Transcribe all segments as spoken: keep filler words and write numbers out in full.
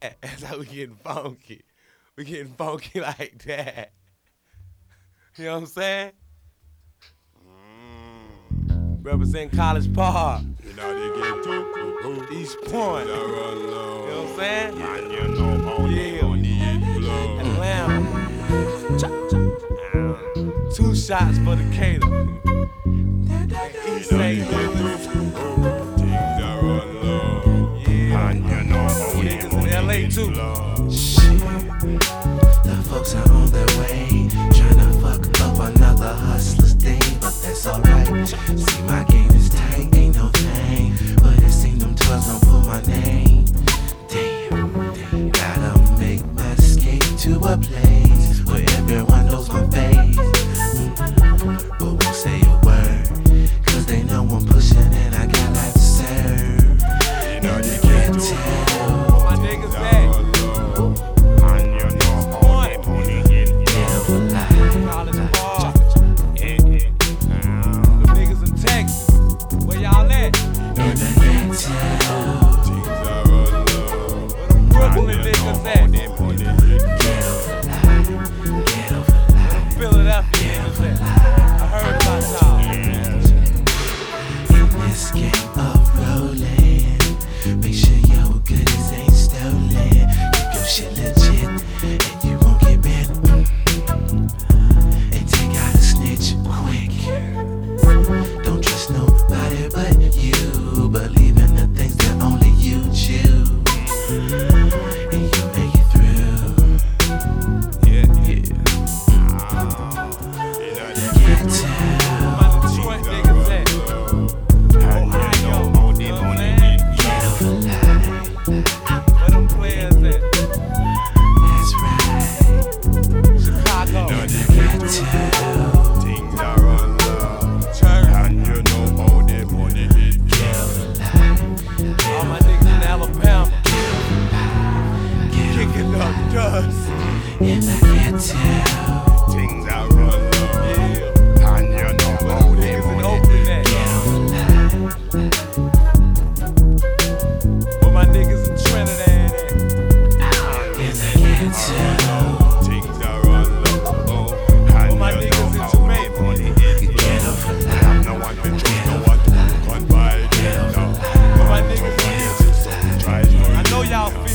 That's how we getting funky. We getting funky like that. You know what I'm saying? Mm. Represent College Park. You know they get to East Point. You know what I'm saying? And you know how Yeah. the money it flow. Atlanta. Two shots for Decatur. East Saint Louis. Things are run low. Yeah. And you know how the Niggas in money L A it too. flow. Shit, the folks are on their way, tryna fuck up another hustler's day, but that's alright. See, my game is tight, ain't no thing, but it seem them twelves don't pull my name. Damn, gotta make my escape to a place where everyone knows my face, but won't say a word, cause they know I'm pushing and I got life to serve. You know And they they get can't to tell. My niggas things are back. run low. And you know how the money it flow. College Park. Yeah. The niggas in Texas. Where y'all at? And I can't tell. Things are run low. Where them Brooklyn And you know niggas how at? the money it Get over lie, get over lie. Philadelphia niggas at? I heard about y'all. In this game of rolling, make sure your goodies ain't stolen. Keep your shit legit, and you won't get bent. And take out a snitch quick. Don't trust nobody but you. Believe in the things that only you choose, and you make it through. Yeah. Yeah. You know I they can't tell. Where my Detroit niggas at? Ohio. You know what I'm saying? Get over lie. Where them players at? That's right. Chicago. I can't tell. Things are run low. Church. And you know how the money it Get flow. over lie. All my niggas in Alabama. Get Kicking up dust. and I can't tell. Things are run low. Yeah. And you know Where how them the niggas in money Oakland at? Get over lie. Where my niggas in Trinidad at? And I can't tell. Things are run low. And my you niggas know in how Jamaica. the money it Get flow. over lie. No one to trust, no one to confide in. No. Where my niggas in Egypt? Try to I know y'all feel it.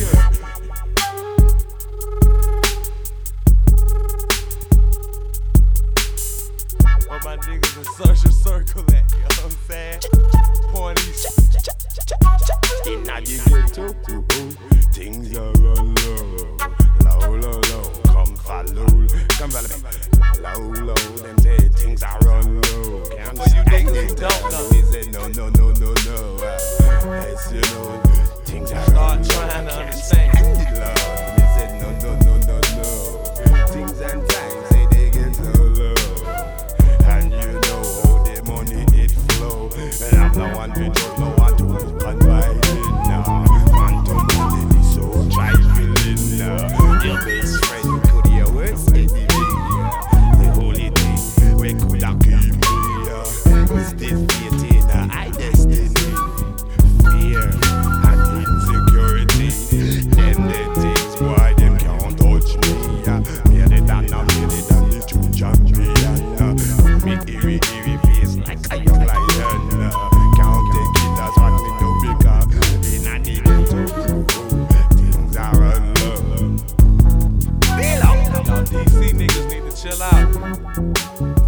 Where my niggas in social circle at? You know what I'm saying? Point East. in the ghetto. Things are run low. Low, low, low. Come follow. Come follow me. Low, low. Them say things are run low. Can't For you stand niggas it. who don't know. We say no, no, no, no, no. Yes, you know. Things are Start run low. trying to Can't understand. stand it, Lord. We say no, no, no, no, no. Things and times say they get so low. And you know how the money it flow. And I'm no one to trust, no one to confide in. Nah, man to money be so trifling. Nah, your best friend could your worst enemy. The only thing we could have keep me was this fate in our destiny. Fear and insecurity. Them the things why them can't touch me. Made it and I made it and the true champion. Me eerie, eerie face like a young lion. Can't take it, that's what me do because in a need to things are run low. Feel up. Y'all D C niggas need to chill out.